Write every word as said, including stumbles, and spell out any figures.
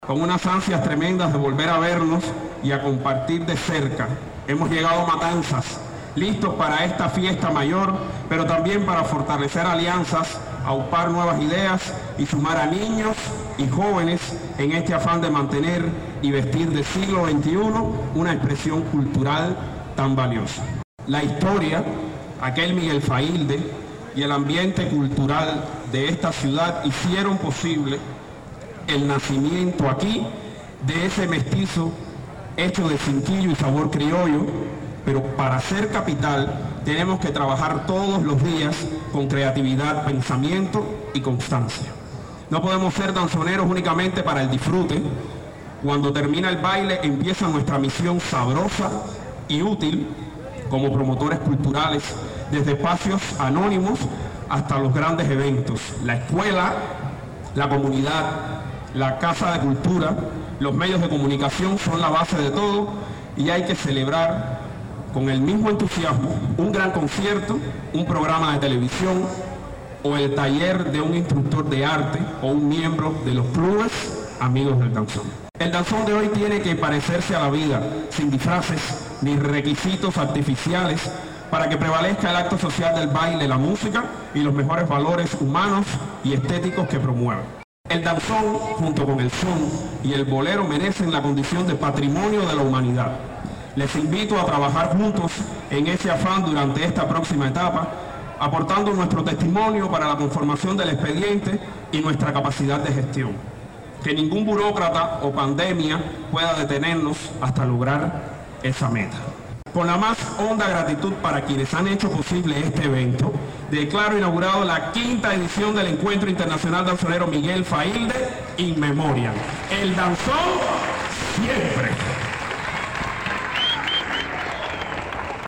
con unas ansias tremendas de volver a vernos y a compartir de cerca. Hemos llegado a Matanzas, listos para esta fiesta mayor, pero también para fortalecer alianzas, aupar nuevas ideas y sumar a niños y jóvenes en este afán de mantener y vestir del siglo veintiuno una expresión cultural tan valiosa. La historia, aquel Miguel Failde y el ambiente cultural de esta ciudad hicieron posible el nacimiento aquí de ese mestizo hecho de cinquillo y sabor criollo, pero para ser capital tenemos que trabajar todos los días con creatividad, pensamiento y constancia. No podemos ser danzoneros únicamente para el disfrute. Cuando termina el baile empieza nuestra misión sabrosa y útil como promotores culturales, desde espacios anónimos hasta los grandes eventos. La escuela, la comunidad, la Casa de Cultura, los medios de comunicación son la base de todo y hay que celebrar con el mismo entusiasmo un gran concierto, un programa de televisión o el taller de un instructor de arte o un miembro de los clubes amigos del danzón. El danzón de hoy tiene que parecerse a la vida, sin disfraces ni requisitos artificiales, para que prevalezca el acto social del baile, la música y los mejores valores humanos y estéticos que promueve. El danzón, junto con el son y el bolero, merecen la condición de patrimonio de la humanidad. Les invito a trabajar juntos en ese afán durante esta próxima etapa, aportando nuestro testimonio para la conformación del expediente y nuestra capacidad de gestión. Que ningún burócrata o pandemia pueda detenernos hasta lograr esa meta. Con la más honda gratitud para quienes han hecho posible este evento, declaro inaugurado la quinta edición del Encuentro Internacional Danzonero Miguel Failde In Memoriam. El danzón siempre.